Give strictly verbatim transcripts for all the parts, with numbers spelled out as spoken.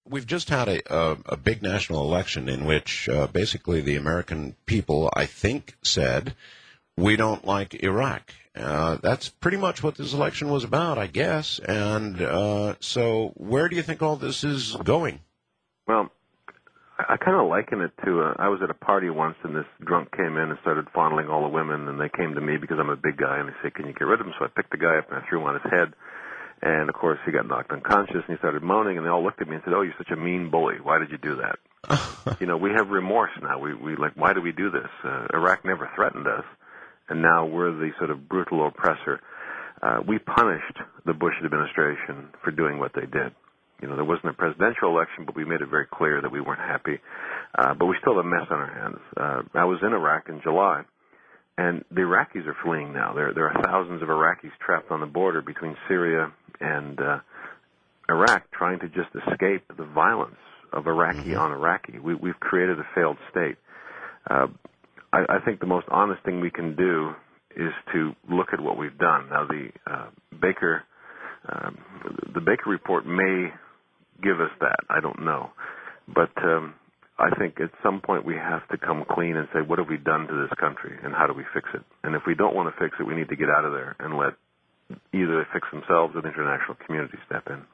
we've just had a, a, a big national election in which uh, basically the American people, I think, said, we don't like Iraq. Uh, that's pretty much what this election was about, I guess. And uh, so where do you think all this is going? Well, I, I kind of liken it to, uh, I was at a party once, and this drunk came in and started fondling all the women, and they came to me because I'm a big guy, and they said, can you get rid of him? So I picked the guy up, and I threw him on his head. And, of course, he got knocked unconscious, and he started moaning, and they all looked at me and said, oh, you're such a mean bully. Why did you do that? You know, we have remorse now. We, we like, why do we do this? Uh, Iraq never threatened us, and now we're the sort of brutal oppressor. Uh, we punished the Bush administration for doing what they did. You know, there wasn't a presidential election, but we made it very clear that we weren't happy. Uh, but we still have a mess on our hands. Uh, I was in Iraq in July. And the Iraqis are fleeing now. There, there are thousands of Iraqis trapped on the border between Syria and uh, Iraq, trying to just escape the violence of Iraqi mm-hmm. on Iraqi. We, we've created a failed state. Uh, I, I think the most honest thing we can do is to look at what we've done. Now, the uh, Baker, um, the Baker report may give us that. I don't know, but. Um, I think at some point we have to come clean and say, what have we done to this country, and how do we fix it? And if we don't want to fix it, we need to get out of there and let either they fix themselves or the international community step in.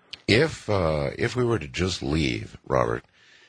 If uh, if we were to just leave, Robert,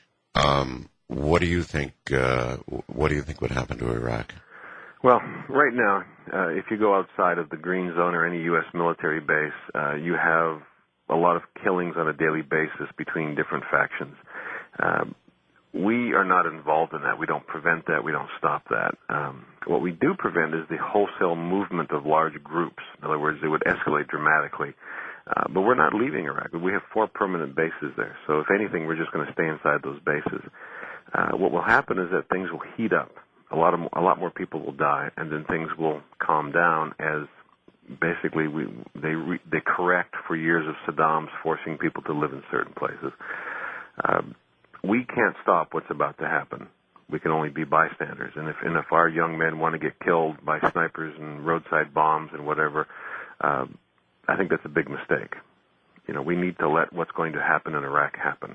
um, what do you think? Uh, what do you think would happen to Iraq? Well, right now, uh, if you go outside of the Green Zone or any U S military base, uh, you have a lot of killings on a daily basis between different factions. Uh, We are not involved in that. We don't prevent that. We don't stop that. Um, what we do prevent is the wholesale movement of large groups. In other words, it would escalate dramatically. Uh, but we're not leaving Iraq. We have four permanent bases there. So if anything, we're just going to stay inside those bases. Uh, what will happen is that things will heat up. A lot of a lot more people will die, and then things will calm down as basically we they re, they correct for years of Saddam's forcing people to live in certain places. Uh, We can't stop what's about to happen. We can only be bystanders. And if, and if our young men want to get killed by snipers and roadside bombs and whatever, uh, I think that's a big mistake. You know, we need to let what's going to happen in Iraq happen.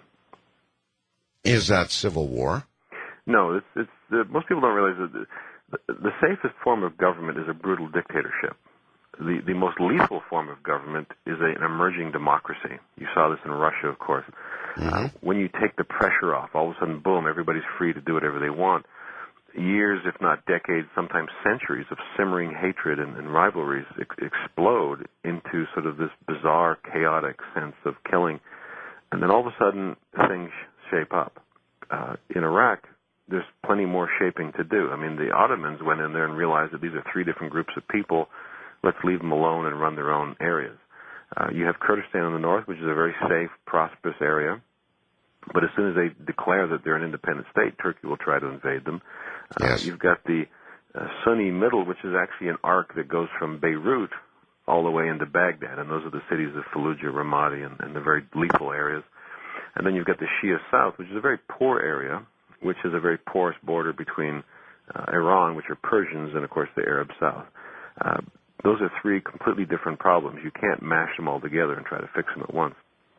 Is that civil war? No, it's, it's uh, most people don't realize that the, the safest form of government is a brutal dictatorship. The, the most lethal form of government is a, an emerging democracy. You saw this in Russia, of course. Mm-hmm. Uh, when you take the pressure off, all of a sudden, boom, everybody's free to do whatever they want. Years, if not decades, sometimes centuries of simmering hatred and, and rivalries ex- explode into sort of this bizarre, chaotic sense of killing. And then all of a sudden, things shape up. Uh, in Iraq, there's plenty more shaping to do. I mean, the Ottomans went in there and realized that these are three different groups of people. Let's leave them alone and run their own areas. Uh, you have Kurdistan in the north, which is a very safe, prosperous area. But as soon as they declare that they're an independent state, Turkey will try to invade them. Uh, yes. You've got the uh, Sunni middle, which is actually an arc that goes from Beirut all the way into Baghdad. And those are the cities of Fallujah, Ramadi, and, and the very lethal areas. And then you've got the Shia south, which is a very poor area, which is a very porous border between uh, Iran, which are Persians, and, of course, the Arab south. Uh, Those are three completely different problems. You can't mash them all together and try to fix them at once.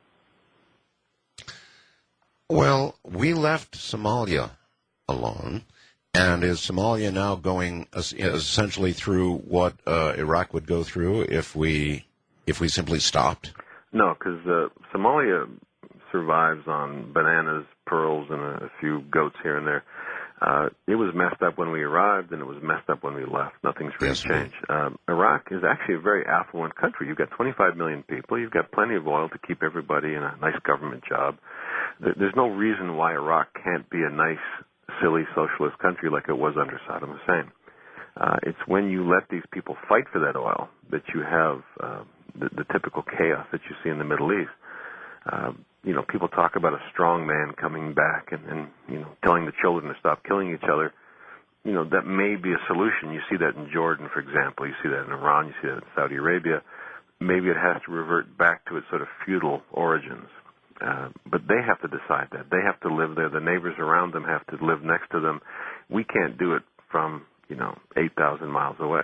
Well, we left Somalia alone, and is Somalia now going essentially through what uh, Iraq would go through if we if we simply stopped? No, because uh, Somalia survives on bananas, pearls, and a, a few goats here and there. Uh, it was messed up when we arrived, and it was messed up when we left. Nothing's really yes, changed. Um, Iraq is actually a very affluent country. You've got twenty-five million people. You've got plenty of oil to keep everybody in a nice government job. There's no reason why Iraq can't be a nice, silly socialist country like it was under Saddam Hussein. Uh, it's when you let these people fight for that oil that you have uh, the, the typical chaos that you see in the Middle East. Uh, you know, people talk about a strong man coming back and, and, you know, telling the children to stop killing each other. You know, that may be a solution. You see that in Jordan, for example. You see that in Iran. You see that in Saudi Arabia. Maybe it has to revert back to its sort of feudal origins. Uh, but they have to decide that. They have to live there. The neighbors around them have to live next to them. We can't do it from, you know, eight thousand miles away.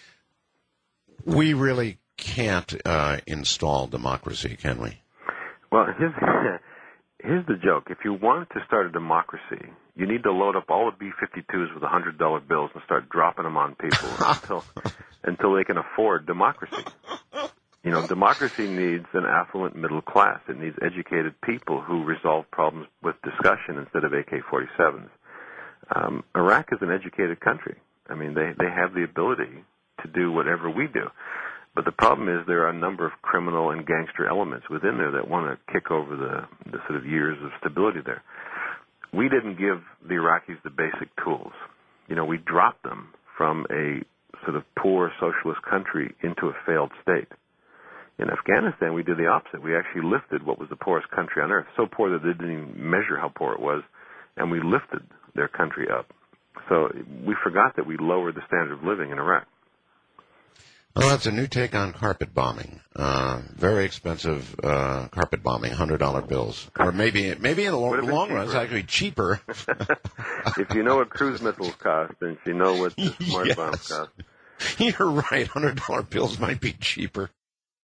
We really can't uh, install democracy, can we? Well, here's, here's the joke. If you want to start a democracy, you need to load up all the B fifty-twos with one hundred dollar bills and start dropping them on people until until they can afford democracy. You know, democracy needs an affluent middle class. It needs educated people who resolve problems with discussion instead of A K forty-sevens. Um, Iraq is an educated country. I mean, they, they have the ability to do whatever we do. But the problem is there are a number of criminal and gangster elements within there that want to kick over the, the sort of years of stability there. We didn't give the Iraqis the basic tools. You know, we dropped them from a sort of poor socialist country into a failed state. In Afghanistan, we did the opposite. We actually lifted what was the poorest country on earth, so poor that they didn't even measure how poor it was, and we lifted their country up. So we forgot that we lowered the standard of living in Iraq. Well, that's a new take on carpet bombing. Uh, very expensive uh, carpet bombing, one hundred dollar bills. Or maybe maybe in the long, long run, it's actually cheaper. If you know what cruise missiles cost, and if you know what the smart yes. bombs cost. You're right. one hundred dollar bills might be cheaper.